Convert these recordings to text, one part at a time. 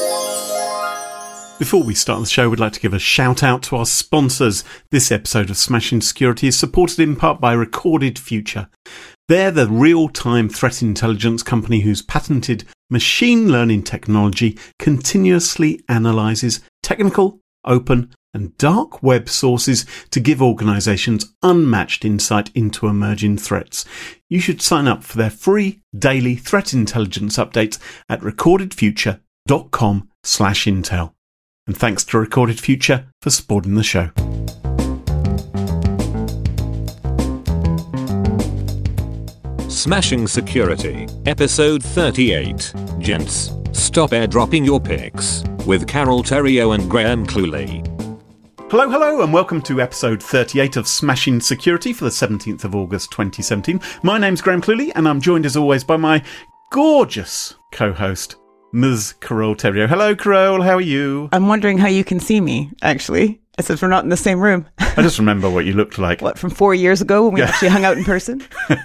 Before we start the show, we'd like to give a shout out to our sponsors. This episode of Smashing Security is supported in part by Recorded Future. They're the real-time threat intelligence company whose patented machine learning technology continuously analyses technical, open and dark web sources to give organisations unmatched insight into emerging threats. You should sign up for their free daily threat intelligence updates at recordedfuture.com/intel. And thanks to Recorded Future for supporting the show. Smashing Security, Episode 38. Gents, stop airdropping your pics, with Carol Theriault and Graham Cluley. Hello, and welcome to episode 38 of Smashing Security for the 17th of August 2017. My name's Graham Cluley, and I'm joined as always by my gorgeous co-host, Ms. Carol Theriault. Hello, Carol, how are you? I'm wondering how you can see me, actually, since we're not in the same room. I just remember what you looked like. What, from 4 years ago when we actually hung out in person?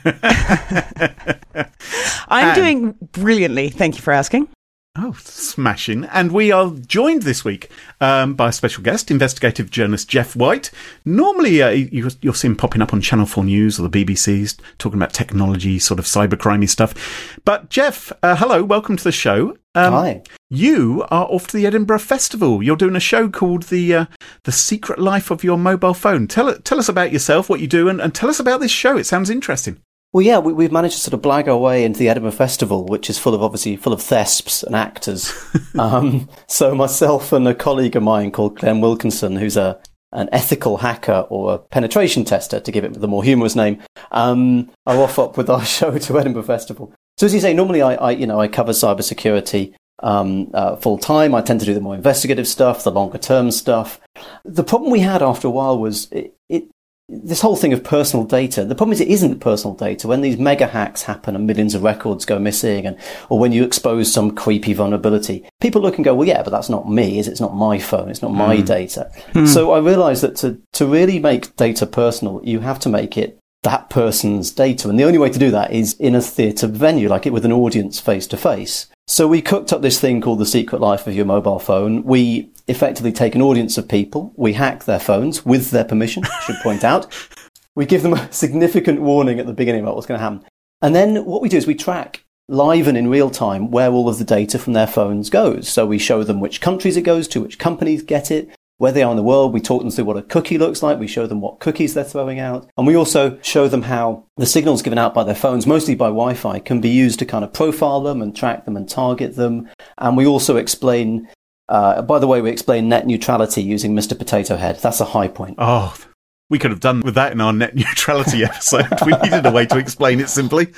I'm doing brilliantly, thank you for asking. Oh, smashing. And we are joined this week by a special guest, investigative journalist Jeff White. Normally, you'll see him popping up on Channel 4 News or the BBC's, talking about technology, sort of cybercrimey stuff. But Jeff, hello, welcome to the show. Hi. You are off to the Edinburgh Festival. You're doing a show called The Secret Life of Your Mobile Phone. Tell us about yourself, what you do, and tell us about this show. It sounds interesting. Well, yeah, we've managed to sort of blag our way into the Edinburgh Festival, which is full of thesps and actors. So myself and a colleague of mine called Glenn Wilkinson, who's an ethical hacker or a penetration tester, to give it the more humorous name, are off up with our show to Edinburgh Festival. So as you say, normally I cover cybersecurity full time. I tend to do the more investigative stuff, the longer term stuff. The problem we had after a while was this whole thing of personal data. The problem is it isn't personal data. When these mega hacks happen and millions of records go missing, or when you expose some creepy vulnerability, people look and go, well, yeah, but that's not me. It's not my phone. It's not my data. So I realized that to really make data personal, you have to make it that person's data. And the only way to do that is in a theatre venue, like it with an audience face to face. So we cooked up this thing called The Secret Life of Your Mobile Phone. We effectively take an audience of people, we hack their phones with their permission, I should point out. We give them a significant warning at the beginning about what's going to happen. And then what we do is we track live and in real time where all of the data from their phones goes. So we show them which countries it goes to, which companies get it, where they are in the world. We talk them through what a cookie looks like. We show them what cookies they're throwing out. And we also show them how the signals given out by their phones, mostly by Wi-Fi, can be used to kind of profile them and track them and target them. And we also explain, by the way, we explain net neutrality using Mr. Potato Head. That's a high point. Oh, we could have done with that in our net neutrality episode. We needed a way to explain it simply.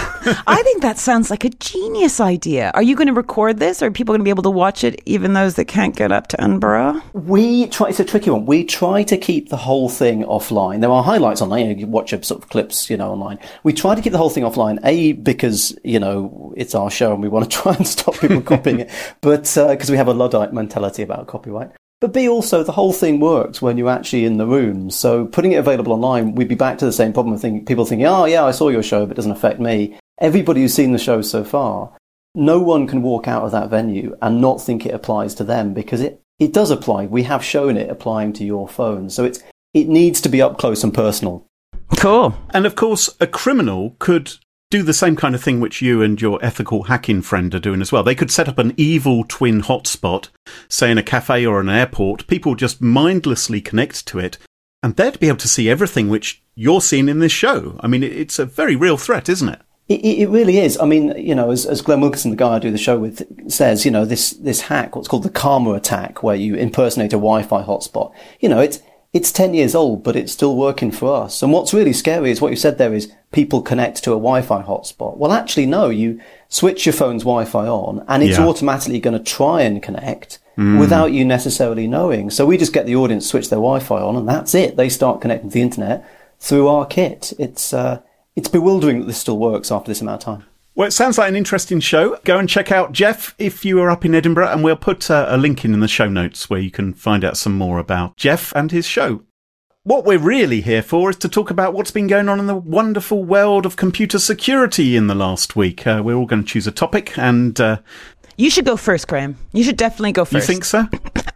I think that sounds like a genius idea. Are you going to record this? Or are people going to be able to watch it, even those that can't get up to Edinburgh? It's a tricky one. We try to keep the whole thing offline. There are highlights online. You watch sort of clips, online. We try to keep the whole thing offline, A, because, it's our show and we want to try and stop people copying it, but because we have a Luddite mentality about copyright. But B, also, the whole thing works when you're actually in the room. So putting it available online, we'd be back to the same problem of people thinking, oh, yeah, I saw your show, but it doesn't affect me. Everybody who's seen the show so far, no one can walk out of that venue and not think it applies to them, because it does apply. We have shown it applying to your phone. So it needs to be up close and personal. Cool. And of course, a criminal could do the same kind of thing which you and your ethical hacking friend are doing as well. They could set up an evil twin hotspot, say in a cafe or an airport. People just mindlessly connect to it, and they'd be able to see everything which you're seeing in this show. I mean, it's a very real threat, isn't it? It really is. I mean, as Glenn Wilkinson, the guy I do the show with, says, this hack, what's called the Karma attack, where you impersonate a Wi-Fi hotspot, it's 10 years old, but it's still working for us. And what's really scary is what you said there is people connect to a Wi-Fi hotspot. Well, actually, no, you switch your phone's Wi-Fi on and it's automatically going to try and connect without you necessarily knowing. So we just get the audience switch their Wi-Fi on and that's it. They start connecting to the internet through our kit. It's bewildering that this still works after this amount of time. Well, it sounds like an interesting show. Go and check out Jeff if you are up in Edinburgh, and we'll put a link in the show notes where you can find out some more about Jeff and his show. What we're really here for is to talk about what's been going on in the wonderful world of computer security in the last week. We're all going to choose a topic, and You should go first, Graham. You should definitely go first. You think so?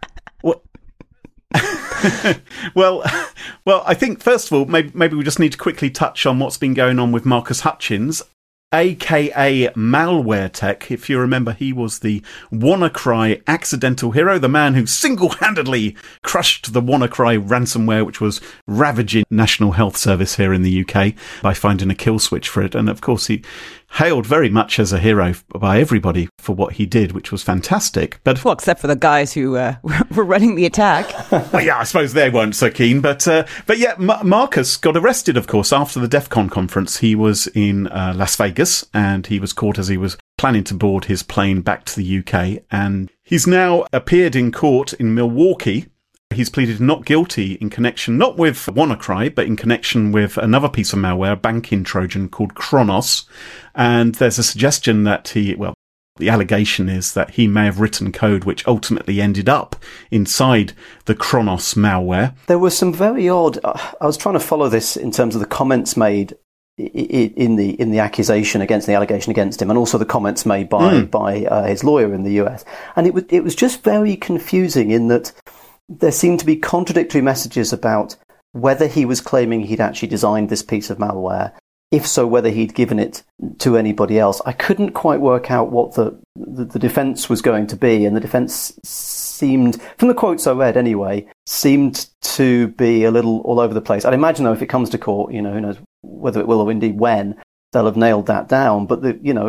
Well, I think, first of all, maybe we just need to quickly touch on what's been going on with Marcus Hutchins, aka Malware Tech. If you remember, he was the WannaCry accidental hero, the man who single-handedly crushed the WannaCry ransomware, which was ravaging National Health Service here in the UK by finding a kill switch for it. And of course, he hailed very much as a hero by everybody for what he did, which was fantastic. But well, except for the guys who were running the attack. Well, yeah, I suppose they weren't so keen. But yeah, Marcus got arrested, of course, after the DEF CON conference. He was in Las Vegas, and he was caught as he was planning to board his plane back to the UK. And he's now appeared in court in Milwaukee. He's pleaded not guilty in connection, not with WannaCry, but in connection with another piece of malware, a banking Trojan called Kronos. And there's a suggestion that the allegation is that he may have written code which ultimately ended up inside the Kronos malware. There was some very odd, I was trying to follow this in terms of the comments made in the accusation against the allegation against him, and also the comments made by his lawyer in the US. And it was just very confusing in that there seemed to be contradictory messages about whether he was claiming he'd actually designed this piece of malware. If so, whether he'd given it to anybody else. I couldn't quite work out what the defence was going to be, and the defence seemed, from the quotes I read anyway, seemed to be a little all over the place. I'd imagine, though, if it comes to court, who knows whether it will or indeed when, they'll have nailed that down. But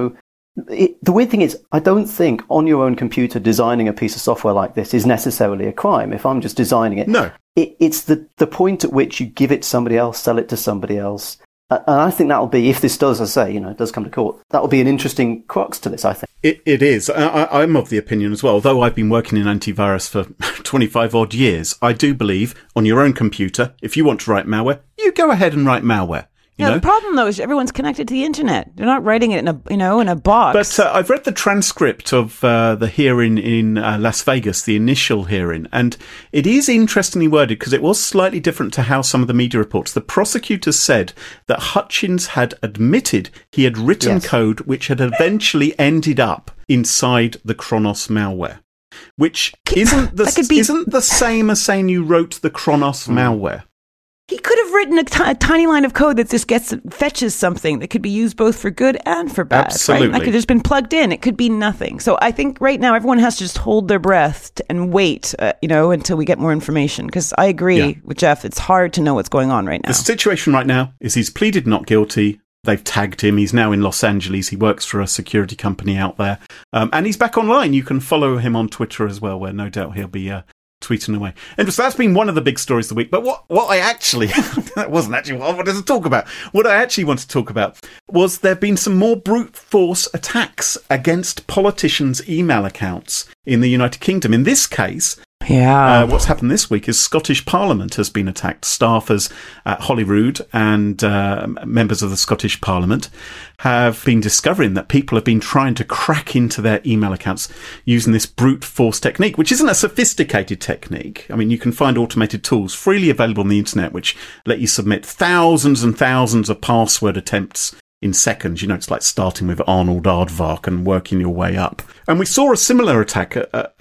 the weird thing is, I don't think on your own computer designing a piece of software like this is necessarily a crime. If I'm just designing it, no, it's the point at which you give it to somebody else, sell it to somebody else. And I think that'll be, if this does, as I say, it does come to court, that'll be an interesting crux to this, I think. It is. I'm of the opinion as well. Although I've been working in antivirus for 25 odd years, I do believe on your own computer, if you want to write malware, you go ahead and write malware. The problem, though, is everyone's connected to the internet. They're not writing it in a box. But I've read the transcript of the hearing in Las Vegas, the initial hearing, and it is interestingly worded because it was slightly different to how some of the media reports. The prosecutors said that Hutchins had admitted he had written code which had eventually ended up inside the Kronos malware, which isn't the same as saying you wrote the Kronos malware. He could have written a tiny line of code that just fetches something that could be used both for good and for bad. Absolutely. Right? That could have just been plugged in. It could be nothing. So I think right now everyone has to just hold their breath and wait, until we get more information. Because I agree with Jeff. It's hard to know what's going on right now. The situation right now is he's pleaded not guilty. They've tagged him. He's now in Los Angeles. He works for a security company out there. And he's back online. You can follow him on Twitter as well, where no doubt he'll be tweeting away. And so that's been one of the big stories of the week. But what I actually, that wasn't actually what I wanted to talk about. What I actually want to talk about was there have been some more brute force attacks against politicians' email accounts in the United Kingdom. In this case, what's happened this week is Scottish Parliament has been attacked. Staffers at Holyrood and members of the Scottish Parliament have been discovering that people have been trying to crack into their email accounts using this brute force technique, which isn't a sophisticated technique. I mean, you can find automated tools freely available on the internet which let you submit thousands and thousands of password attempts in seconds. It's like starting with Arnold Aardvark and working your way up. And we saw a similar attack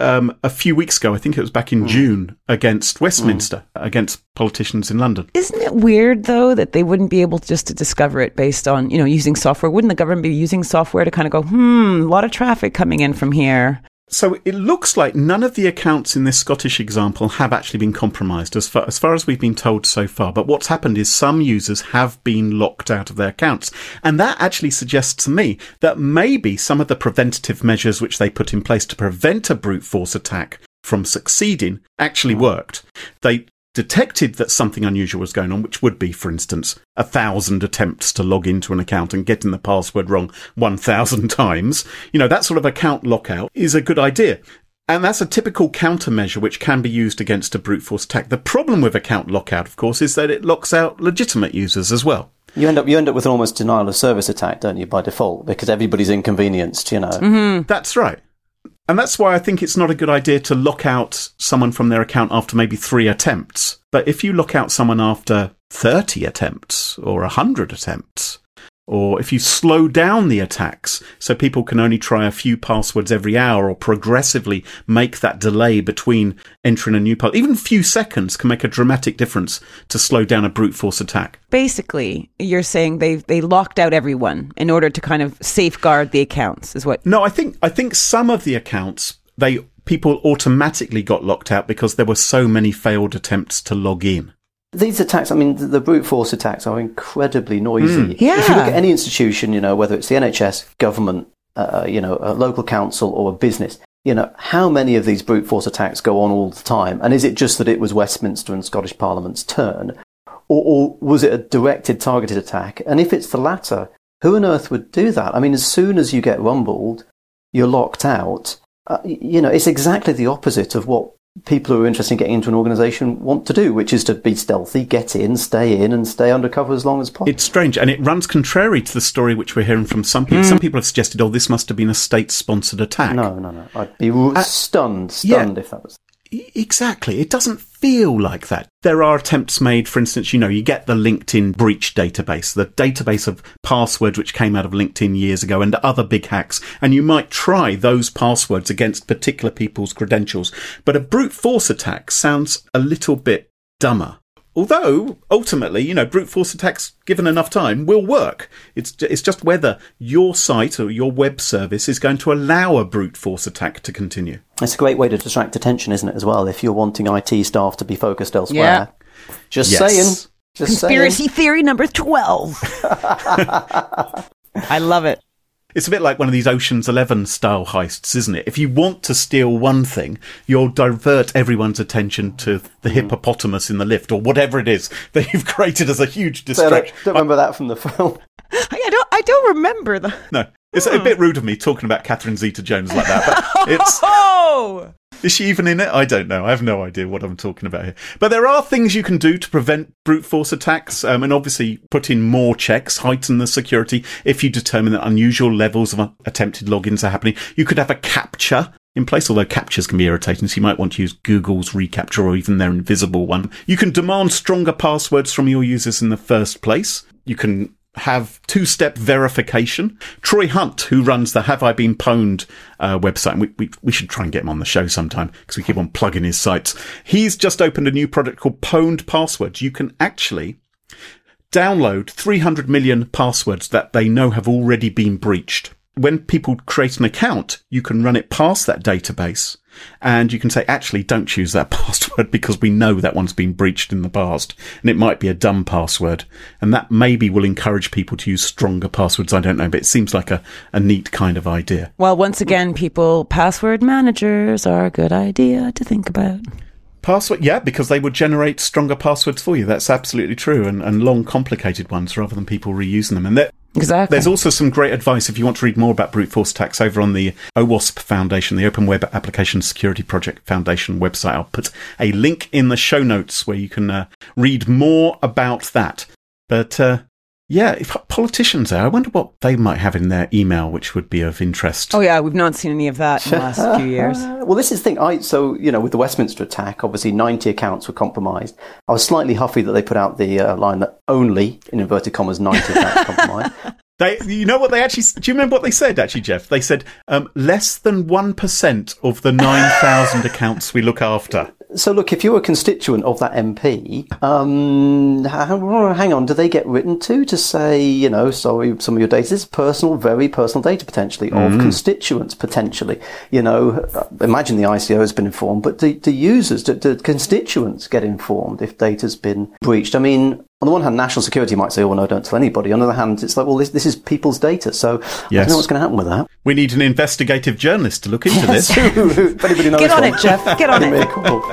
a few weeks ago. I think it was back in June against Westminster, against politicians in London. Isn't it weird, though, that they wouldn't be able to discover it based on, using software? Wouldn't the government be using software to kind of go, a lot of traffic coming in from here? So it looks like none of the accounts in this Scottish example have actually been compromised as far as we've been told so far. But what's happened is some users have been locked out of their accounts. And that actually suggests to me that maybe some of the preventative measures which they put in place to prevent a brute force attack from succeeding actually worked. They detected that something unusual was going on, which would be, for instance, 1,000 attempts to log into an account and getting the password wrong 1,000 times. That sort of account lockout is a good idea. And that's a typical countermeasure which can be used against a brute force attack. The problem with account lockout, of course, is that it locks out legitimate users as well. You end up with an almost denial of service attack, don't you, by default, because everybody's inconvenienced, Mm-hmm. That's right. And that's why I think it's not a good idea to lock out someone from their account after maybe 3 attempts. But if you lock out someone after 30 attempts or 100 attempts, or if you slow down the attacks so people can only try a few passwords every hour, or progressively make that delay between entering a new password, even a few seconds can make a dramatic difference to slow down a brute force attack. Basically, you're saying they locked out everyone in order to kind of safeguard the accounts, is what? No, I think some of the accounts, people automatically got locked out because there were so many failed attempts to log in. These attacks, I mean, the brute force attacks are incredibly noisy. Yeah. If you look at any institution, whether it's the NHS, government, a local council or a business, how many of these brute force attacks go on all the time? And is it just that it was Westminster and Scottish Parliament's turn? Or was it a directed, targeted attack? And if it's the latter, who on earth would do that? I mean, as soon as you get rumbled, you're locked out. It's exactly the opposite of what people who are interested in getting into an organisation want to do, which is to be stealthy, get in, and stay undercover as long as possible. It's strange, and it runs contrary to the story which we're hearing from some people. Some people have suggested, this must have been a state-sponsored attack. No. I'd be stunned if that was... Exactly. It doesn't feel like that. There are attempts made, for instance, you get the LinkedIn breach database, the database of passwords which came out of LinkedIn years ago, and other big hacks, and you might try those passwords against particular people's credentials. But a brute force attack sounds a little bit dumber. Although, ultimately, brute force attacks, given enough time, will work. It's just whether your site or your web service is going to allow a brute force attack to continue. It's a great way to distract attention, isn't it, as well, if you're wanting IT staff to be focused elsewhere. Yeah. Just saying. Conspiracy theory number 12. I love it. It's a bit like one of these Ocean's 11 style heists, isn't it? If you want to steal one thing, you'll divert everyone's attention to the hippopotamus in the lift, or whatever it is that you've created as a huge distraction. Don't remember that from the film. I don't remember that. No. It's a bit rude of me talking about Catherine Zeta-Jones like that, but it's... Oh! Is she even in it? I don't know. I have no idea what I'm talking about here. But there are things you can do to prevent brute force attacks, and obviously put in more checks, heighten the security if you determine that unusual levels of attempted logins are happening. You could have a captcha in place, although captchas can be irritating, so you might want to use Google's reCAPTCHA or even their invisible one. You can demand stronger passwords from your users in the first place. You can have two-step verification. Troy Hunt, who runs the Have I Been Pwned website, and we should try and get him on the show sometime because we keep on plugging his sites. He's just opened a new product called Pwned Passwords. You can actually download 300 million passwords that they know have already been breached. When people create an account, you can run it past that database, and you can say, actually, don't choose that password because we know that one's been breached in the past, and it might be a dumb password, and that maybe will encourage people to use stronger passwords. I don't know, but it seems like a neat kind of idea. Well, once again, password managers are a good idea to think about. Password, yeah, because they would generate stronger passwords for you. That's absolutely true, and long, complicated ones rather than people reusing them. And exactly. There's also some great advice if you want to read more about brute force attacks over on the OWASP Foundation, the Open Web Application Security Project Foundation website. I'll put a link in the show notes where you can read more about that. But yeah, if politicians are, I wonder what they might have in their email which would be of interest. Oh yeah, we've not seen any of that in the last few years. Well, this is the thing. So, with the Westminster attack, obviously 90 accounts were compromised. I was slightly huffy that they put out the line that only, in inverted commas, 90 accounts compromised. You know what they actually... Do you remember what they said, actually, Jeff? They said less than 1% of the 9,000 accounts we look after. So look, if you're a constituent of that MP, hang on, do they get written to say, sorry, some of your data is personal, very personal data potentially, of constituents potentially? Imagine the ICO has been informed, but do users, do constituents get informed if data's been breached? I mean, on the one hand, national security might say, oh, no, don't tell anybody. On the other hand, it's like, well, this is people's data, so I don't know what's going to happen with that. We need an investigative journalist to look into this. If anybody knows Get on it, Jeff. Get on it.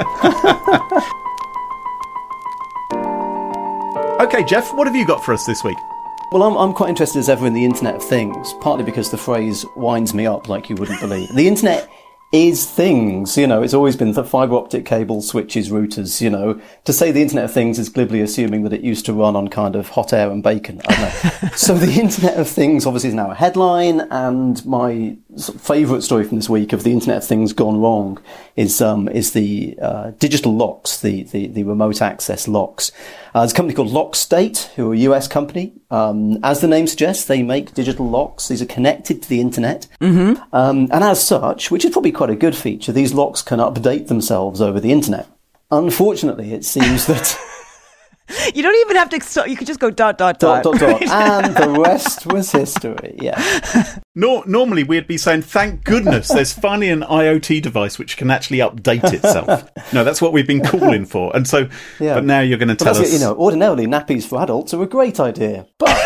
Okay, Jeff, what have you got for us this week? Well, I'm quite interested as ever in the Internet of Things, partly because the phrase winds me up like you wouldn't believe. The Internet is things, it's always been the fibre optic cables, switches, routers, To say the Internet of Things is glibly assuming that it used to run on kind of hot air and bacon. I don't know. So the Internet of Things obviously is now a headline, and my favourite story from this week of the Internet of Things gone wrong is the digital locks, the remote access locks. There's a company called LockState, who are a US company. As the name suggests, they make digital locks. These are connected to the internet. Mm-hmm. And as such, which is probably quite a good feature, these locks can update themselves over the internet. Unfortunately, it seems that... You don't even have to... You could just go ... And the rest was history, yeah. Normally, we'd be saying, thank goodness, there's finally an IoT device which can actually update itself. No, that's what we've been calling for. And so, but now you're going to tell us... Ordinarily, nappies for adults are a great idea. But,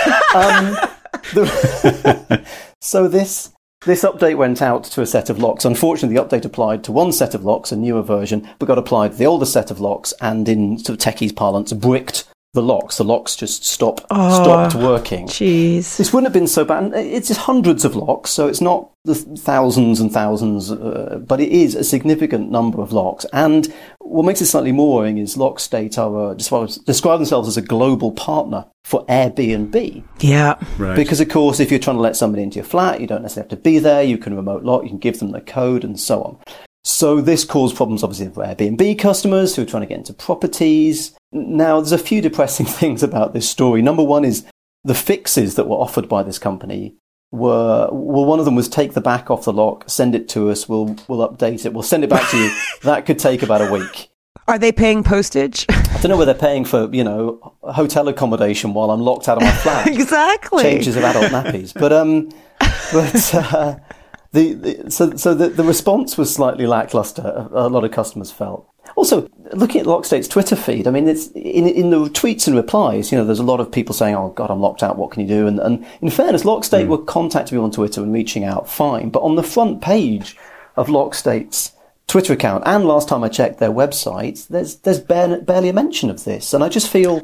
so this update went out to a set of locks. Unfortunately, the update applied to one set of locks, a newer version, but got applied to the older set of locks, and in sort of techies parlance, bricked the locks. The locks just stopped working. Jeez. This wouldn't have been so bad. It's just hundreds of locks, so it's not the thousands and thousands, but it is a significant number of locks. And what makes it slightly more worrying is LockState describe themselves as a global partner for Airbnb. Yeah. Right. Because, of course, if you're trying to let somebody into your flat, you don't necessarily have to be there. You can remote lock, you can give them the code and so on. So this caused problems, obviously, for Airbnb customers who are trying to get into properties. Now, there's a few depressing things about this story. Number one is the fixes that were offered by this company one of them was take the back off the lock, send it to us, we'll update it, we'll send it back to you. That could take about a week. Are they paying postage? I don't know whether they're paying for, hotel accommodation while I'm locked out of my flat. Exactly. Changes of adult nappies. The response was slightly lackluster, a lot of customers felt. Also, looking at LockState's Twitter feed, I mean, it's in the tweets and replies, there's a lot of people saying, oh, God, I'm locked out, what can you do? And in fairness, LockState were contacting me on Twitter and reaching out fine. But on the front page of LockState's Twitter account, and last time I checked their website, there's barely a mention of this. And I just feel,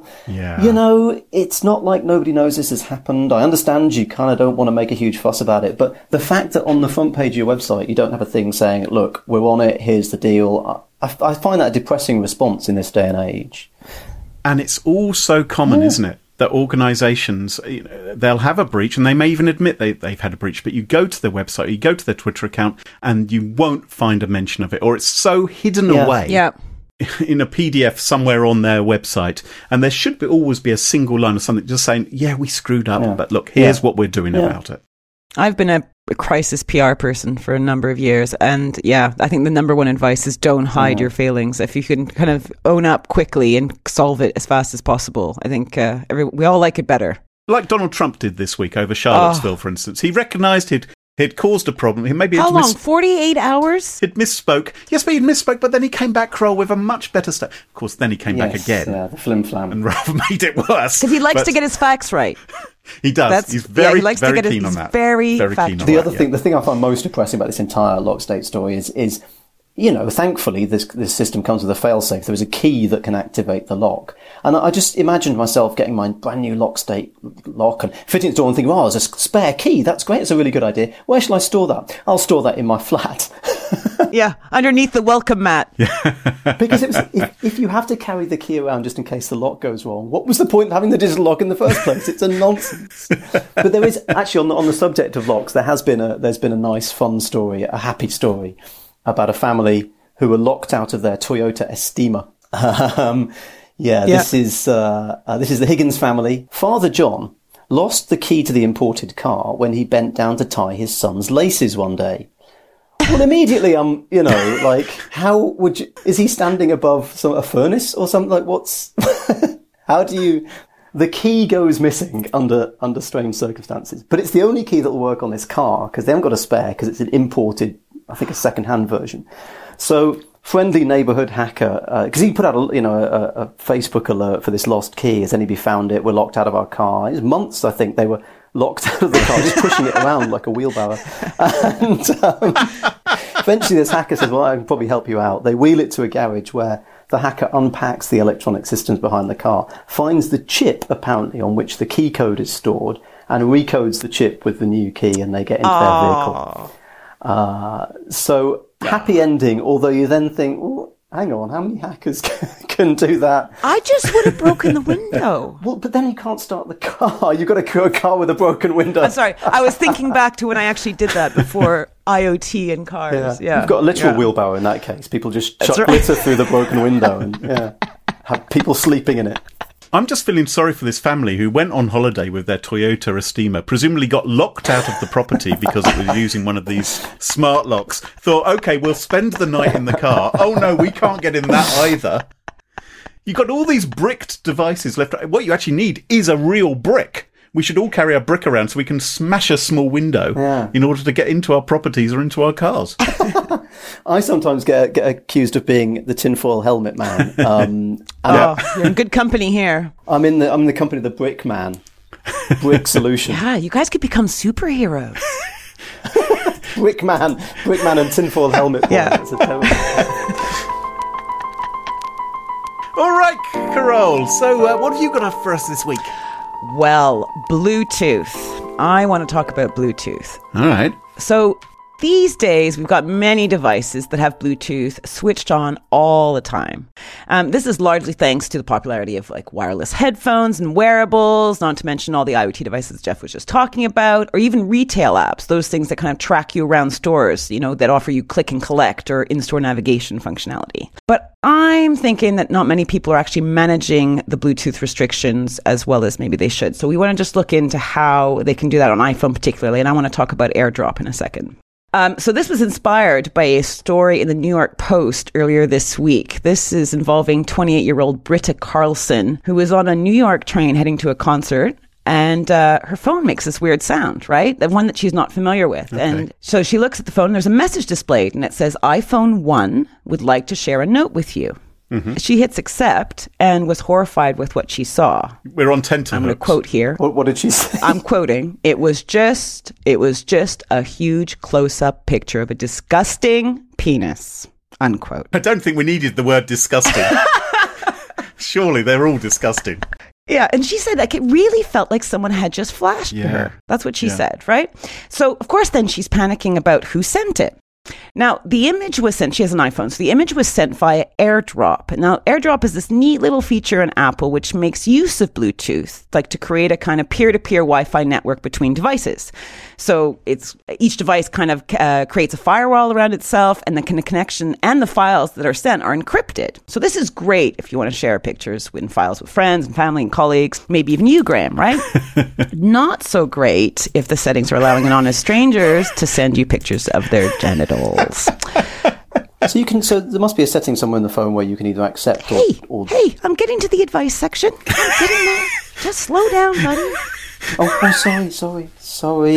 it's not like nobody knows this has happened. I understand you kind of don't want to make a huge fuss about it, but the fact that on the front page of your website, you don't have a thing saying, look, we're on it, here's the deal, I find that a depressing response in this day and age. And it's all so common, isn't it? That organisations, they'll have a breach, and they may even admit they've had a breach, but you go to their website, you go to their Twitter account, and you won't find a mention of it, or it's so hidden away in a PDF somewhere on their website, and there should always be a single line or something just saying, we screwed up, but look, here's what we're doing about it. I've been a crisis PR person for a number of years, and I think the number one advice is don't hide your feelings. If you can kind of own up quickly and solve it as fast as possible, I think we all like it better. Like Donald Trump did this week over Charlottesville, for instance. He recognised he'd caused a problem. How long? 48 hours? He'd misspoke. Yes, but he'd misspoke, but then he came back, Kroll, with a much better stuff. Of course, then he came back again. Yeah, the flim-flam. And rather made it worse. Because he likes to get his facts right. He does. He's very keen on that. Very keen on that. The thing I find most depressing about this entire LockState story is thankfully this system comes with a failsafe. There is a key that can activate the lock. And I just imagined myself getting my brand new LockState lock and fitting the door and thinking, there's a spare key. That's great. It's a really good idea. Where shall I store that? I'll store that in my flat. Underneath the welcome mat. Because if you have to carry the key around just in case the lock goes wrong, what was the point of having the digital lock in the first place? It's a nonsense. But there is actually on the subject of locks, there's been a nice, fun story, a happy story about a family who were locked out of their Toyota Estima. This is the Higgins family. Father John lost the key to the imported car when he bent down to tie his son's laces one day. Well, immediately how would you, is he standing above a furnace or something? Like how do you, the key goes missing under strange circumstances, but it's the only key that will work on this car because they haven't got a spare because it's an imported, I think a second-hand version. So friendly neighbourhood hacker, because he put out a Facebook alert for this lost key. Has anybody found it? We're locked out of our car. It was months, I think, they were locked out of the car, just pushing it around like a wheelbarrow. And eventually this hacker says, well, I can probably help you out. They wheel it to a garage where the hacker unpacks the electronic systems behind the car, finds the chip, apparently, on which the key code is stored, and recodes the chip with the new key, and they get into their vehicle. So happy ending, although you then think, hang on, how many hackers can do that? I just would have broken the window. Well, but then you can't start the car. You've got a car with a broken window. I'm sorry. I was thinking back to when I actually did that before IoT in cars. Yeah. You've got a literal wheelbarrow in that case. People just chuck glitter through the broken window and have people sleeping in it. I'm just feeling sorry for this family who went on holiday with their Toyota Estima, presumably got locked out of the property because it was using one of these smart locks, thought, OK, we'll spend the night in the car. Oh, no, we can't get in that either. You've got all these bricked devices left. What you actually need is a real brick. We should all carry our brick around so we can smash a small window in order to get into our properties or into our cars. I sometimes get accused of being the tinfoil helmet man. You're in good company here. I'm in the company of the brick man. Brick solution. Yeah, you guys could become superheroes. Brick man and tinfoil helmet. Yeah. It's a terrible... All right, Carole. So what have you got up for us this week? Well, Bluetooth. I want to talk about Bluetooth. All right. So these days, we've got many devices that have Bluetooth switched on all the time. This is largely thanks to the popularity of like wireless headphones and wearables, not to mention all the IoT devices Jeff was just talking about, or even retail apps, those things that kind of track you around stores, you know, that offer you click and collect or in-store navigation functionality. But I'm thinking that not many people are actually managing the Bluetooth restrictions as well as maybe they should. So we want to just look into how they can do that on iPhone particularly, and I want to talk about AirDrop in a second. So this was inspired by a story in the New York Post earlier this week. This is involving 28-year-old Britta Carlson, who was on a New York train heading to a concert. And her phone makes this weird sound, right? The one that she's not familiar with. Okay. And so she looks at the phone, there's a message displayed, and it says, iPhone 1 would like to share a note with you. Mm-hmm. She hits accept and was horrified with what she saw. We're on tenterhooks. I'm going to quote here. What did she say? I'm quoting. It was just a huge close-up picture of a disgusting penis. Unquote. I don't think we needed the word disgusting. Surely they're all disgusting. Yeah, and she said like it really felt like someone had just flashed to her. That's what she said, right? So, of course, then she's panicking about who sent it. Now, the image was sent, she has an iPhone, so the image was sent via AirDrop. Now, AirDrop is this neat little feature in Apple which makes use of Bluetooth, like to create a kind of peer-to-peer Wi-Fi network between devices. So each device kind of creates a firewall around itself, and the connection and the files that are sent are encrypted. So this is great if you want to share pictures and files with friends and family and colleagues, maybe even you, Graham, right? Not so great if the settings are allowing anonymous strangers to send you pictures of their genitals. So there must be a setting somewhere in the phone where you can either accept or... Hey, I'm getting to the advice section. I'm getting there. Just slow down, buddy. Oh, sorry. So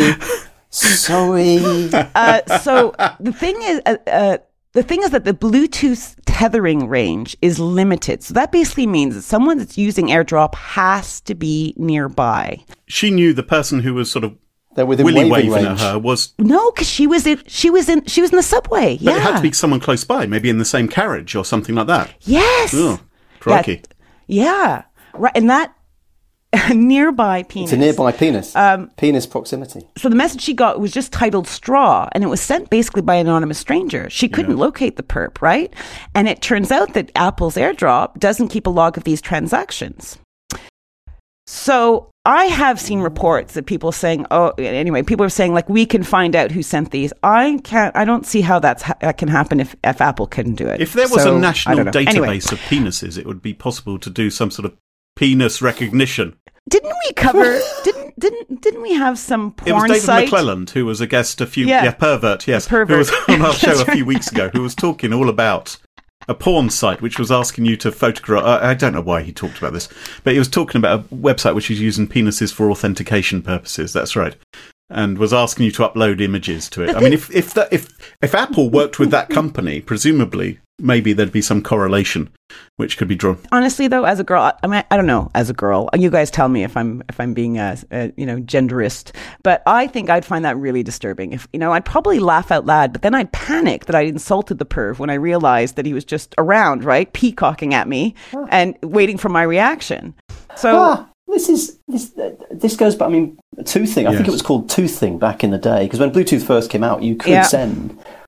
the thing is that the Bluetooth tethering range is limited. So that basically means that someone that's using AirDrop has to be nearby. She knew the person who was sort of they're within waving range. at her was... No, because she was in the subway. But it had to be someone close by, maybe in the same carriage or something like that. Yes. Oh, crikey. Yeah. Right. And that nearby penis. It's a nearby penis. Penis proximity. So the message she got was just titled straw, and it was sent basically by an anonymous stranger. She couldn't locate the perp, right? And it turns out that Apple's AirDrop doesn't keep a log of these transactions. So I have seen reports that people saying, people are saying like, we can find out who sent these. I don't see how that can happen if Apple couldn't do it. If there was a national database of penises, it would be possible to do some sort of penis recognition. Didn't we cover, didn't we have some porn site? It was David site? McClelland, who was a guest pervert, yes. Pervert. Who was on our show a few weeks ago, who was talking all about a porn site which was asking you to photograph... I don't know why he talked about this, but he was talking about a website which is using penises for authentication purposes. That's right. And was asking you to upload images to it. I mean, if Apple worked with that company, presumably, maybe there'd be some correlation which could be drawn. Honestly, though, as a girl, I mean, I don't know. As a girl, you guys tell me if I'm being genderist, but I think I'd find that really disturbing. I'd probably laugh out loud, but then I'd panic that I'd insulted the perv when I realized that he was just around, right, peacocking at me and waiting for my reaction. So. This goes back. I mean, Toothing. I think it was called Toothing back in the day, because when Bluetooth first came out, you could send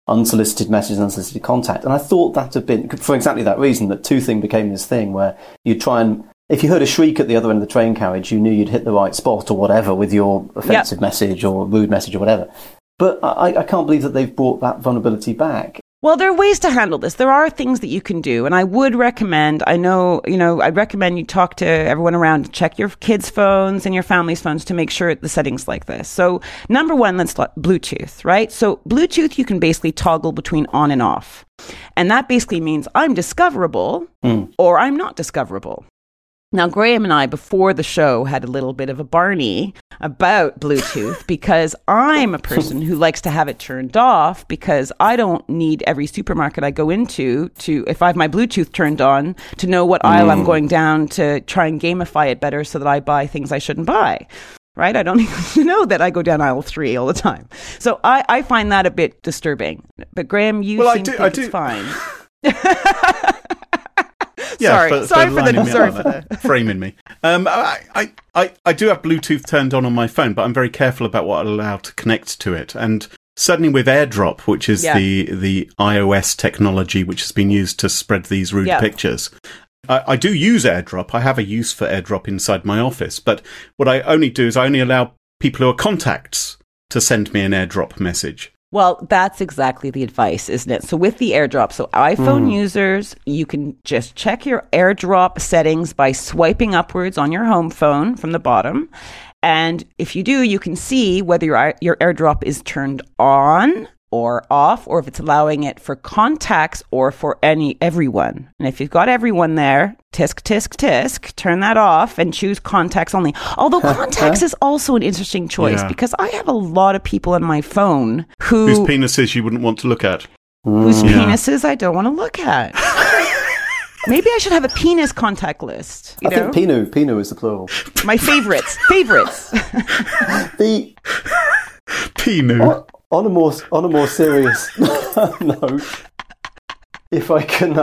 unsolicited messages and unsolicited contact. And I thought that had been, for exactly that reason, that toothing became this thing where you'd try and, if you heard a shriek at the other end of the train carriage, you knew you'd hit the right spot or whatever with your offensive message or rude message or whatever. But I can't believe that they've brought that vulnerability back. Well, there are ways to handle this. There are things that you can do. And I would recommend, I'd recommend you talk to everyone around, check your kids' phones and your family's phones to make sure the settings like this. So number one, let's talk Bluetooth, right? So Bluetooth, you can basically toggle between on and off. And that basically means I'm discoverable or I'm not discoverable. Now, Graham and I, before the show, had a little bit of a Barney about Bluetooth because I'm a person who likes to have it turned off because I don't need every supermarket I go into to, if I have my Bluetooth turned on, to know what aisle I'm going down to try and gamify it better so that I buy things I shouldn't buy. Right? I don't need to know that I go down aisle 3 all the time. So I find that a bit disturbing. But Graham, you seem to think it's fine. Yeah, sorry for the framing me. I do have Bluetooth turned on my phone, but I'm very careful about what I allow to connect to it. And certainly with AirDrop, which is the iOS technology which has been used to spread these rude pictures, I do use AirDrop. I have a use for AirDrop inside my office. But what I only do is I only allow people who are contacts to send me an AirDrop message. Well, that's exactly the advice, isn't it? So with the AirDrop, so iPhone users, you can just check your AirDrop settings by swiping upwards on your home phone from the bottom. And if you do, you can see whether your AirDrop is turned on or off, or if it's allowing it for contacts or for everyone. And if you've got everyone there, tisk, tisk, tisk, turn that off and choose contacts only. Although contacts is also an interesting choice because I have a lot of people on my phone whose penises you wouldn't want to look at. Whose penises I don't want to look at. Maybe I should have a penis contact list. I think Pinu is the plural. My favorites. The Pinu. On a more serious note, if I can,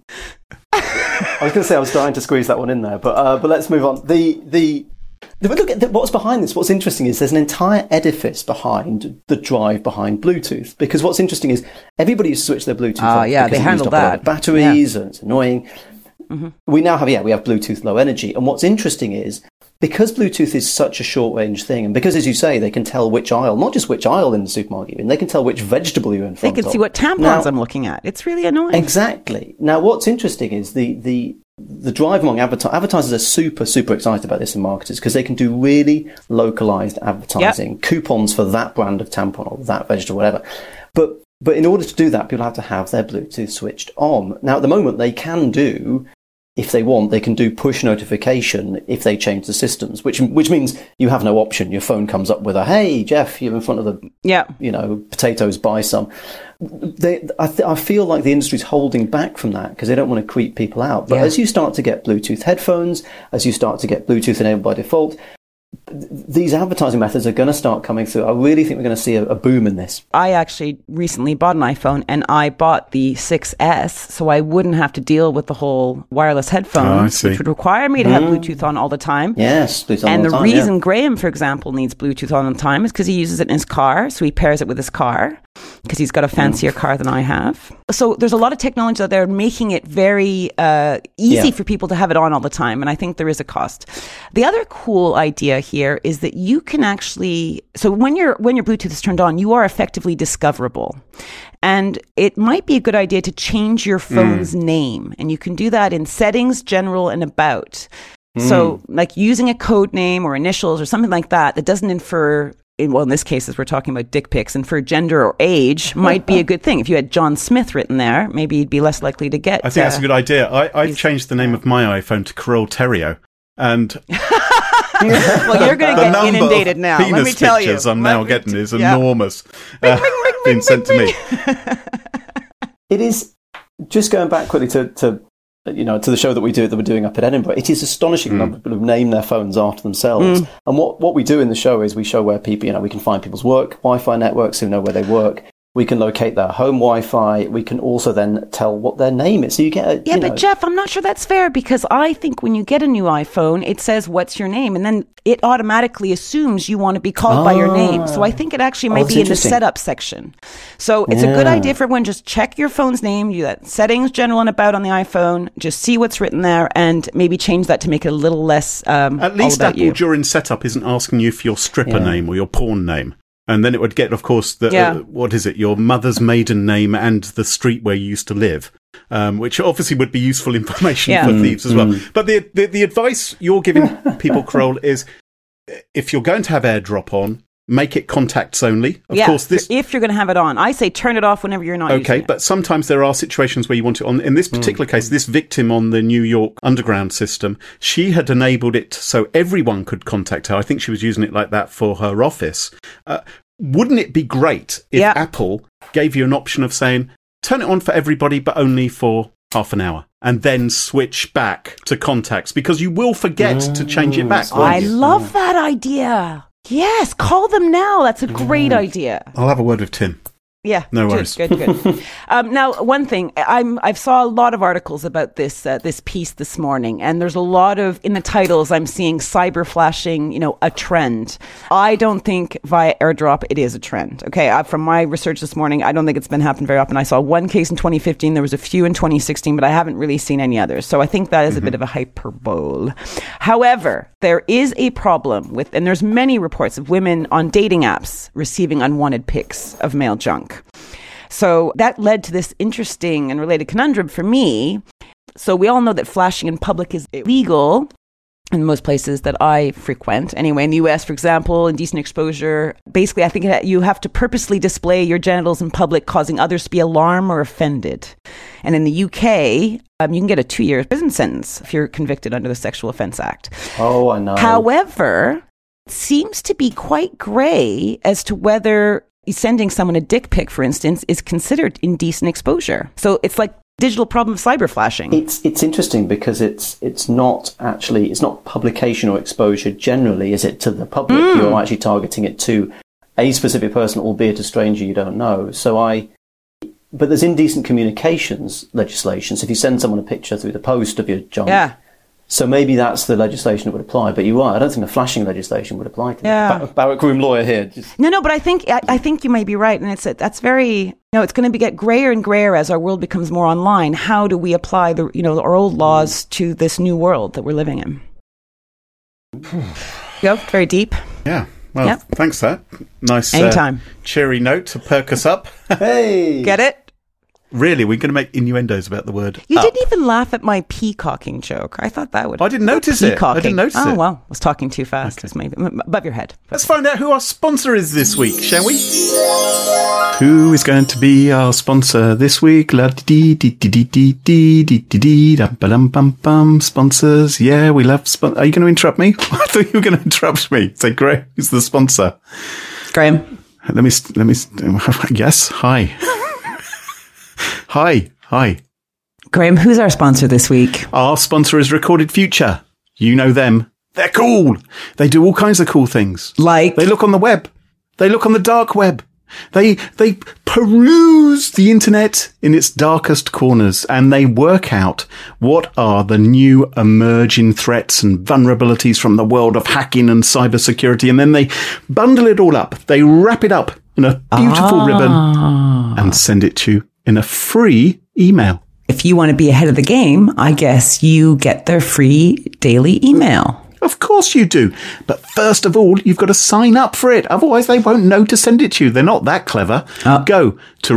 I was going to say I was dying to squeeze that one in there, but let's move on. Look at what's behind this. What's interesting is there's an entire edifice behind the drive behind Bluetooth. Because what's interesting is everybody used to switch their Bluetooth off because they handled that. Batteries and it's annoying. Mm-hmm. We now have Bluetooth Low Energy, and what's interesting is, because Bluetooth is such a short-range thing, and because, as you say, they can tell which aisle, not just which aisle in the supermarket you're in, they can tell which vegetable you're in front of. They can see what tampons I'm looking at. It's really annoying. Exactly. Now, what's interesting is the drive among advertisers are super, super excited about this, and marketers, because they can do really localized advertising, coupons for that brand of tampon or that vegetable, whatever. But in order to do that, people have to have their Bluetooth switched on. Now, at the moment, they can do, if they want, they can do push notification if they change the systems, which means you have no option. Your phone comes up with a, hey, Jeff, you're in front of the, potatoes, buy some. I feel like the industry's holding back from that because they don't want to creep people out. But as you start to get Bluetooth headphones, as you start to get Bluetooth enabled by default, these advertising methods are going to start coming through. I really think we're going to see a boom in this. I actually recently bought an iPhone, and I bought the 6S so I wouldn't have to deal with the whole wireless headphones, which would require me to have Bluetooth on all the time. Yes, Bluetooth on all the time. And the reason Graham, for example, needs Bluetooth on all the time is because he uses it in his car, so he pairs it with his car because he's got a fancier car than I have. So there's a lot of technology out there making it very easy for people to have it on all the time, and I think there is a cost. The other cool idea here is that you can actually, so when your Bluetooth is turned on, you are effectively discoverable. And it might be a good idea to change your phone's name, and you can do that in settings, general, and about. So like using a code name or initials or something like that doesn't infer, in this case, as we're talking about dick pics, and for gender or age might be a good thing. If you had John Smith written there, maybe you'd be less likely to get. I think that's a good idea. I've changed the name of my iPhone to Carole Theriault, and well, you're going to get inundated now. Let me tell you. I'm now getting is enormous. Being sent to me. It is just going back quickly to the show that we're doing up at Edinburgh. It is astonishing the number of people who name their phones after themselves. And what we do in the show is we show where people, we can find people's work Wi-Fi networks who know where they work. We can locate their home Wi-Fi. We can also then tell what their name is. So you get a, but Jeff, I'm not sure that's fair, because I think when you get a new iPhone, it says, what's your name? And then it automatically assumes you want to be called by your name. So I think it actually might be in the setup section. So it's a good idea for everyone. Just check your phone's name, do that settings, general and about on the iPhone, just see what's written there, and maybe change that to make it a little less at least all about Apple during setup isn't asking you for your stripper name or your porn name. And then it would get, of course, what is it? Your mother's maiden name and the street where you used to live, which obviously would be useful information for thieves as well. But the advice you're giving people, Carole, is if you're going to have AirDrop on, make it contacts only. Of course, if you're going to have it on, I say turn it off whenever you're not using it. Okay, but sometimes there are situations where you want it on. In this particular case, this victim on the New York Underground system, she had enabled it so everyone could contact her. I think she was using it like that for her office. Wouldn't it be great if Apple gave you an option of saying, turn it on for everybody, but only for half an hour, and then switch back to contacts, because you will forget to change it back. I love that idea. Yes, call them now. That's a great idea. I'll have a word with Tim. Yeah, no worries. Good. Now, one thing, I've saw a lot of articles about this piece this morning, and there's a lot of, in the titles, I'm seeing cyber flashing, a trend. I don't think via AirDrop it is a trend. Okay, from my research this morning, I don't think it's been happening very often. I saw one case in 2015, there was a few in 2016, but I haven't really seen any others. So I think that is a bit of a hyperbole. However, there is a problem with, and there's many reports of women on dating apps receiving unwanted pics of male junk. So that led to this interesting and related conundrum for me. So we all know that flashing in public is illegal in most places that I frequent. Anyway, in the US, for example, indecent exposure, basically I think you have to purposely display your genitals in public, causing others to be alarmed or offended. And in the UK, you can get a 2-year prison sentence if you're convicted under the Sexual Offence Act. Oh, I know. However, it seems to be quite grey as to whether sending someone a dick pic, for instance, is considered indecent exposure. So it's like digital problem of cyber flashing. It's interesting because it's not publication or exposure generally, is it, to the public? You're actually targeting it to a specific person, albeit a stranger you don't know. But there's indecent communications legislation. So if you send someone a picture through the post of your junk, so maybe that's the legislation that would apply. But you're right, I don't think the flashing legislation would apply to that. Barrack room lawyer here. No, but I think you may be right, and that's very. It's going to get grayer and grayer as our world becomes more online. How do we apply our old laws to this new world that we're living in? Go very deep. Yeah. Well, thanks for that. Nice, anytime. Cheery note to perk us up. Hey, get it? Really, we're going to make innuendos about the word You up. didn't even laugh at my peacocking joke. I thought that would... I didn't notice it. I didn't notice it. Oh, well, I was talking too fast. Okay. It's maybe above your head. Let's find out who our sponsor is this week, shall we? Who is going to be our sponsor this week? La dee dee dee dee dee dee dee dee dee dum bum bum bum. Sponsors, yeah, we love sponsors. Are you going to interrupt me? I thought you were going to interrupt me. Say, Graham, who's the sponsor? Graham. Let me. Yes. Hi. Hi. Graham, who's our sponsor this week? Our sponsor is Recorded Future. You know them. They're cool. They do all kinds of cool things. Like? They look on the web. They look on the dark web. They peruse the internet in its darkest corners, and they work out what are the new emerging threats and vulnerabilities from the world of hacking and cybersecurity, and then they bundle it all up. They wrap it up in a beautiful ribbon and send it to you in a free email. If you want to be ahead of the game, I guess you get their free daily email. Of course you do. But first of all, you've got to sign up for it. Otherwise, they won't know to send it to you. They're not that clever. Go to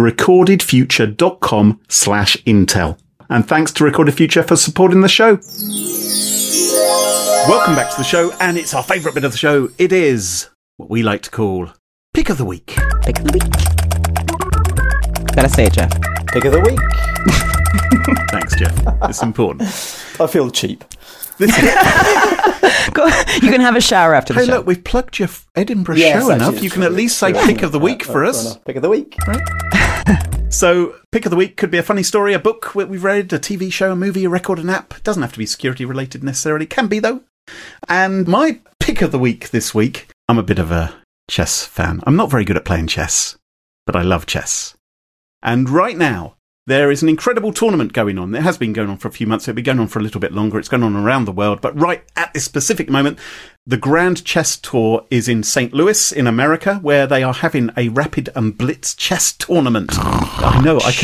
recordedfuture.com/intel. And thanks to Recorded Future for supporting the show. Welcome back to the show. And it's our favourite bit of the show. It is what we like to call Pick of the Week. Pick of the Week. Gotta say it, Jeff. Pick of the week. Thanks, Jeff. It's important. I feel cheap. Go, you can have a shower after the show. Hey, look, we've plugged your Edinburgh show enough. You can at least say Pick of the Week for us. Pick of the week. Right? So, Pick of the Week could be a funny story, a book that we've read, a TV show, a movie, a record, an app. It doesn't have to be security related necessarily. Can be, though. And my Pick of the Week this week, I'm a bit of a chess fan. I'm not very good at playing chess. but I love chess. And right now, there is an incredible tournament going on. It has been going on for a few months. It'll be going on for a little bit longer. It's going on around the world. But right at this specific moment, the Grand Chess Tour is in St. Louis in America, where they are having a Rapid and Blitz chess tournament. I know. I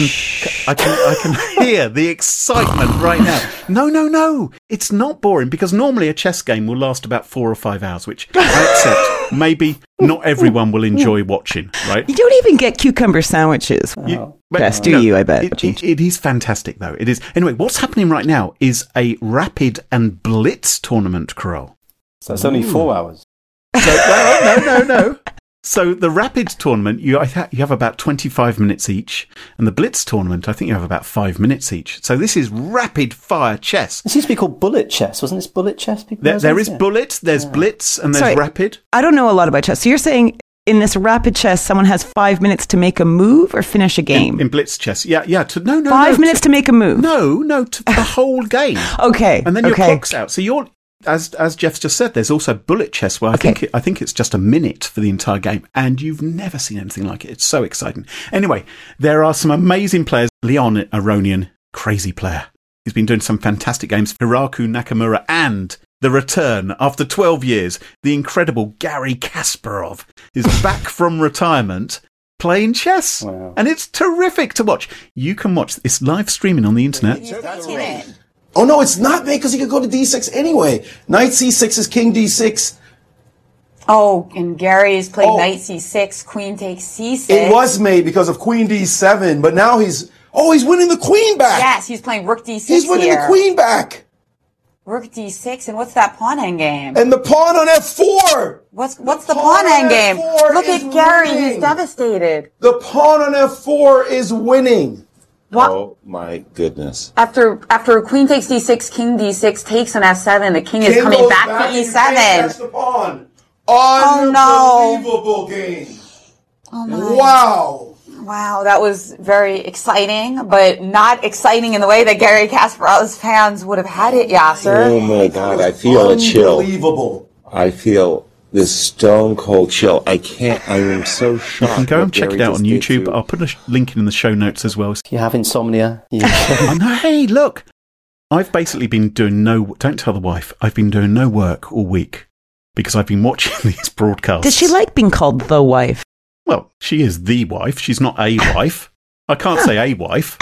can hear the excitement right now. No. It's not boring, because normally a chess game will last about 4 or 5 hours, which I accept. Maybe not everyone will enjoy watching, right? You don't even get cucumber sandwiches. Yes, I bet. It is fantastic, though. It is. Anyway, what's happening right now is a Rapid and Blitz tournament, Carol. So it's only 4 hours. So, no. So the Rapid tournament, you have about 25 minutes each, and the Blitz tournament, I think you have about 5 minutes each. So this is rapid fire chess. This used to be called bullet chess, wasn't this bullet chess? There is bullet, there's Blitz, and there's Rapid. I don't know a lot about chess. So you're saying in this Rapid chess, someone has 5 minutes to make a move or finish a game? In Blitz chess, yeah. 5 minutes to make a move? No, to the whole game. Okay. And then your clock's out. So you're... As Jeff's just said, there's also bullet chess where I think it's just a minute for the entire game, and you've never seen anything like it. It's so exciting. Anyway, there are some amazing players. Leon Aronian, crazy player. He's been doing some fantastic games. Hiraku Nakamura, and the return after 12 years, the incredible Garry Kasparov is back from retirement playing chess. Wow. And it's terrific to watch. You can watch this live streaming on the internet. Oh, no, it's not made because he could go to d6 anyway. Knight c6 is king d6. Oh, and Gary is playing knight c6, queen takes c6. It was made because of queen d7, but now he's winning the queen back. Yes, he's playing rook d6 He's winning the queen back. Rook d6, and what's that pawn endgame? And the pawn on f4. What's the pawn endgame? Look at Gary, he's devastated. The pawn on f4 is winning. What? Oh my goodness. After queen takes d6, king d6 takes on f7, the king is coming back to e7. That's the pawn. Unbelievable game. Oh my. Wow, that was very exciting, but not exciting in the way that Garry Kasparov's fans would have had it, Yasser. Oh my God, I feel a chill. Unbelievable. I feel this stone cold chill. I am so shocked. You can go and check it out on YouTube. I'll put a link in the show notes as well. If you have insomnia, hey, look. I've basically been doing don't tell the wife, I've been doing no work all week because I've been watching these broadcasts. Does she like being called the wife? Well, she is the wife. She's not a wife. I can't say a wife.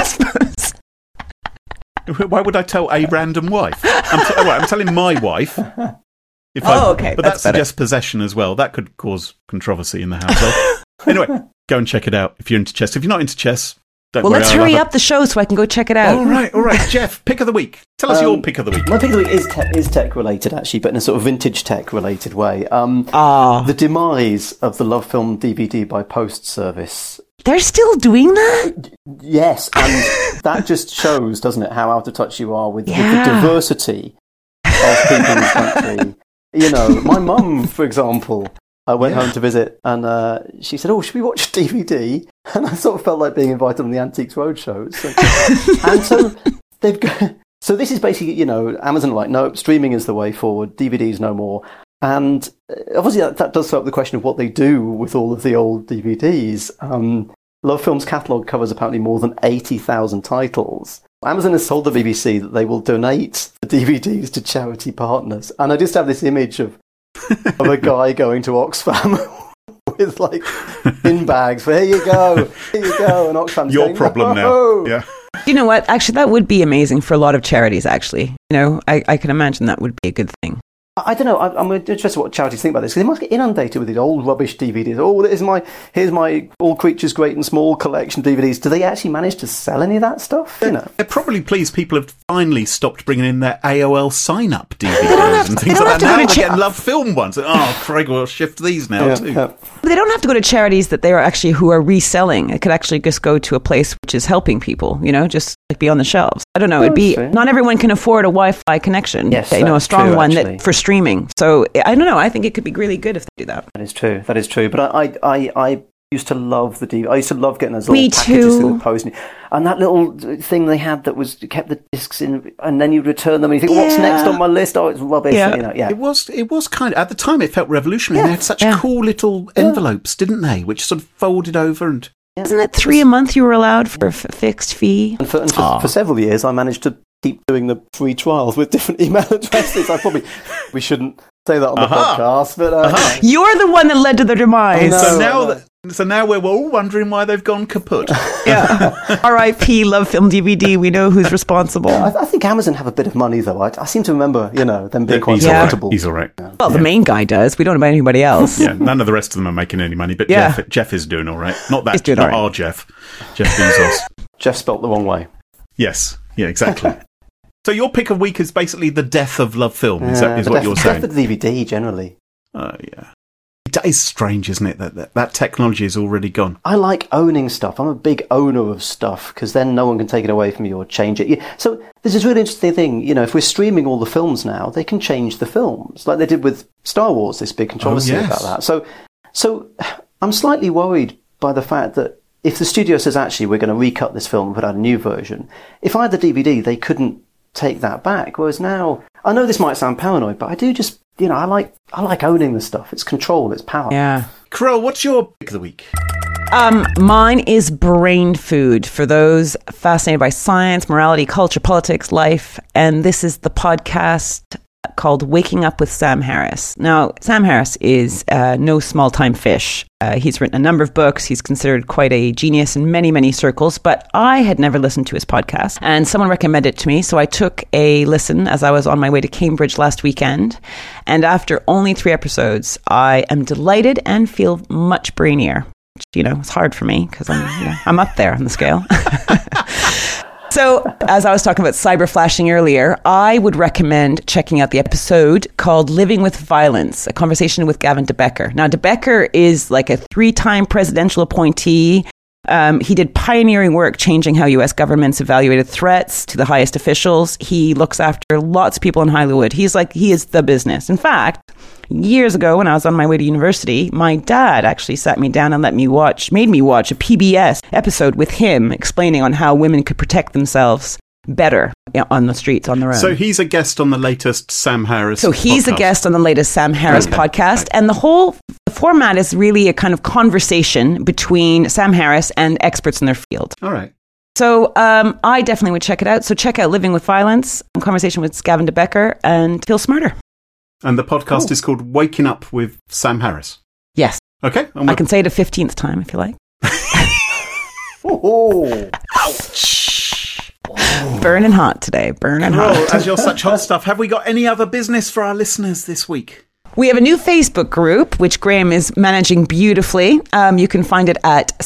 Why would I tell a random wife? I'm telling my wife. Okay. But that suggests possession as well. That could cause controversy in the household. Anyway, go and check it out if you're into chess. If you're not into chess, don't worry. Well, let's hurry up the show so I can go check it out. All right. Jeff, pick of the week. Tell us your pick of the week. My pick of the week is tech related, actually, but in a sort of vintage tech related way. The demise of the Love Film DVD by Post service. They're still doing that? Yes, and that just shows, doesn't it, how out of touch you are with the diversity of people in this country. You know, my mum, for example, I went home to visit, and she said, should we watch DVD? And I sort of felt like being invited on the Antiques Roadshow. So this is basically, Amazon are like, no, streaming is the way forward, DVDs no more. And obviously that does throw up the question of what they do with all of the old DVDs. Love Film's catalogue covers apparently more than 80,000 titles. Amazon has told the BBC that they will donate the DVDs to charity partners. And I just have this image of a guy going to Oxfam with like bin bags. Here you go. And Oxfam's your going, problem no. now. Yeah. You know what? Actually, that would be amazing for a lot of charities, actually. I can imagine that would be a good thing. I don't know. I'm interested in what charities think about this, because they must get inundated with these old rubbish DVDs. Here's my All Creatures Great and Small collection DVDs. Do they actually manage to sell any of that stuff? They're probably pleased people have finally stopped bringing in their AOL sign-up DVDs and things like that. Now they're getting Love Film ones. Craig will shift these now too. Yeah. They don't have to go to charities that they are actually who are reselling. It could actually just go to a place which is helping people. Just like be on the shelves. I don't know. It'd be not everyone can afford a Wi-Fi connection. Yes, a strong true, one actually. that for streaming. So I don't know. I think it could be really good if they do that. That is true. But I used to love the DVD. I used to love getting those little Me packages too. through the post. And that little thing they had that was kept the discs in, and then you'd return them and you think, what's next on my list? Oh, it's rubbish. Yeah. It was kind of, at the time it felt revolutionary. They had such cool little envelopes, didn't they? Which sort of folded over and... Isn't it $3 a month you were allowed for a fixed fee? And for several years, I managed to keep doing the free trials with different email addresses. We shouldn't say that on the podcast, but You're the one that led to their demise. So now we're all wondering why they've gone kaput. Yeah. R.I.P. Love Film DVD. We know who's responsible. I think Amazon have a bit of money, though. I seem to remember, them being quite profitable. He's all right. Well, the main guy does. We don't know about anybody else. Yeah, none of the rest of them are making any money, but Jeff is doing all right. Not our Jeff. Jeff Bezos. Jeff spelt the wrong way. Yes. Yeah, exactly. So your pick of week is basically the death of love film, is what you're saying? The death of the DVD, generally. Oh, yeah. That is strange, isn't it, that technology is already gone? I like owning stuff. I'm a big owner of stuff, because then no one can take it away from you or change it. So there's this really interesting thing, if we're streaming all the films now, they can change the films, like they did with Star Wars, this big controversy about that. So I'm slightly worried by the fact that if the studio says, actually, we're going to recut this film and put out a new version, if I had the DVD, they couldn't take that back. Whereas now, I know this might sound paranoid, but I do just, I like owning the stuff. It's control, it's power. Yeah. Carole, what's your pick of the week? Mine is Brain Food for those fascinated by science, morality, culture, politics, life. And this is the podcast called Waking Up with Sam Harris. Now, Sam Harris is no small-time fish. He's written a number of books. He's considered quite a genius in many, many circles, but I had never listened to his podcast, and someone recommended it to me, so I took a listen as I was on my way to Cambridge last weekend, and after only 3 episodes, I am delighted and feel much brainier. It's hard for me, because I'm up there on the scale. So, as I was talking about cyber flashing earlier, I would recommend checking out the episode called Living with Violence, a conversation with Gavin de Becker. Now, de Becker is like a 3-time presidential appointee. He did pioneering work changing how U.S. governments evaluated threats to the highest officials. He looks after lots of people in Hollywood. He is the business. In fact, years ago when I was on my way to university, my dad actually sat me down and made me watch a PBS episode with him explaining on how women could protect themselves better on the streets on their own. So he's a guest on the latest Sam Harris So he's podcast. a guest on the latest Sam Harris podcast. And the format is really a kind of conversation between Sam Harris and experts in their field. All right. So I definitely would check it out. So check out Living with Violence, a conversation with Gavin de Becker, and feel smarter. And the podcast is called Waking Up with Sam Harris. Yes. Okay. I can say it a 15th time if you like. Ouch. Burning hot today. Burning hot. As you're such hot stuff, have we got any other business for our listeners this week? We have a new Facebook group, which Graham is managing beautifully. You can find it at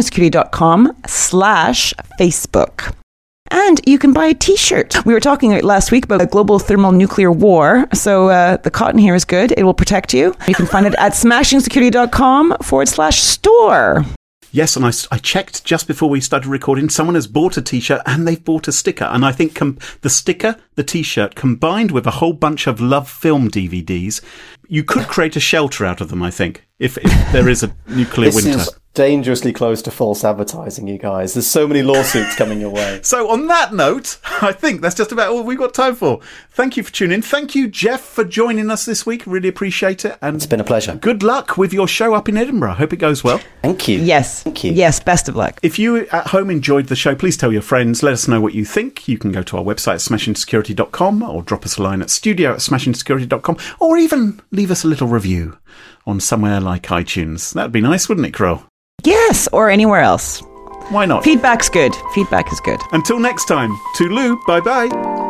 smashingsecurity.com/Facebook. And you can buy a t-shirt. We were talking last week about a global thermal nuclear war. So the cotton here is good. It will protect you. You can find it at smashingsecurity.com/store. Yes, and I checked just before we started recording. Someone has bought a t-shirt and they've bought a sticker. And I think the sticker, the t-shirt, combined with a whole bunch of Love Film DVDs, you could create a shelter out of them, I think, if there is a nuclear winter. This is dangerously close to false advertising, you guys. There's so many lawsuits coming your way. So on that note, I think that's just about all we've got time for. Thank you for tuning in. Thank you, Jeff, for joining us this week. Really appreciate it. And it's been a pleasure. Good luck with your show up in Edinburgh. Hope it goes well. Thank you. Yes. Thank you. Yes, best of luck. If you at home enjoyed the show, please tell your friends. Let us know what you think. You can go to our website, smashingsecurity.com, or drop us a line at studio@smashingsecurity.com, or even leave us a little review on somewhere like iTunes. That'd be nice, wouldn't it, Carole? Yes, or anywhere else. Why not? Feedback's good. Feedback is good. Until next time, toodaloo, bye-bye.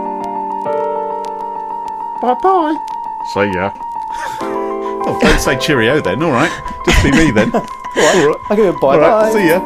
Bye-bye. See ya. Oh, don't say cheerio then, all right. Just be me then. All right. I'll give it a bye-bye. All right, see ya.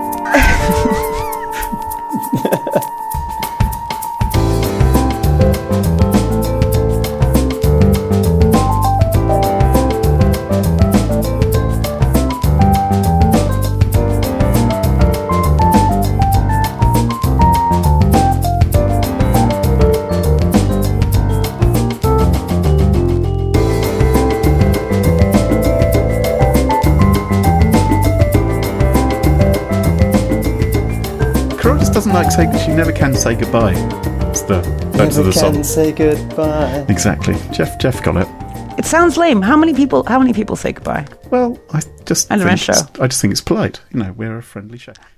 like saying she never can say goodbye. It's the words of the song. Never can say goodbye. Exactly. Jeff got it. It sounds lame. How many people say goodbye? Well, I just And the think rest show. I just think it's polite. You know, we're a friendly show.